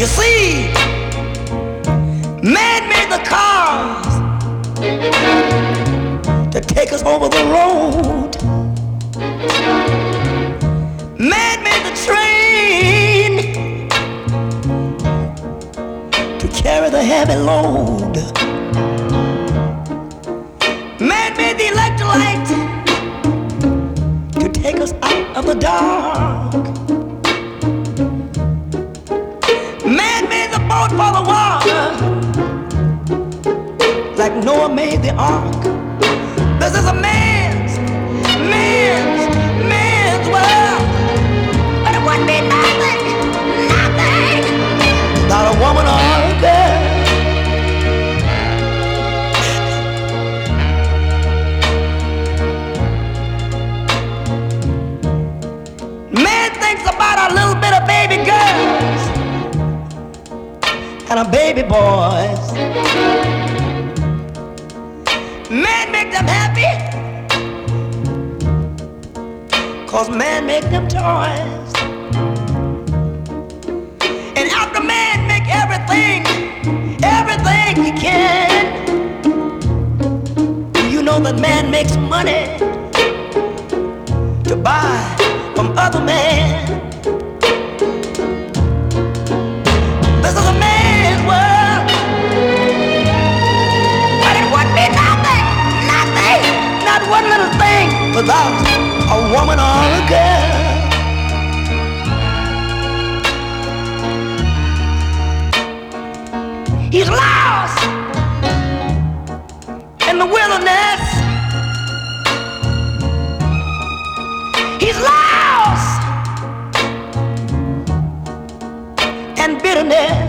You see, man made the cars to take us over the road. Man made the train to carry the heavy load. Man made the electric light to take us out of the dark. Man made the boat for the water, like Noah made the ark. This is a man's world, but it wouldn't be nothing without a woman or a girl. Man thinks about a little bit of baby girls and a baby boys. Man make them happy, 'cause man make them toys. And after man make everything he can, you know that man makes money to buy from other men. This is a man's world, but it wouldn't be nothing, not one little thing without a woman or a girl. He's lost in the wilderness. He's lost in bitterness.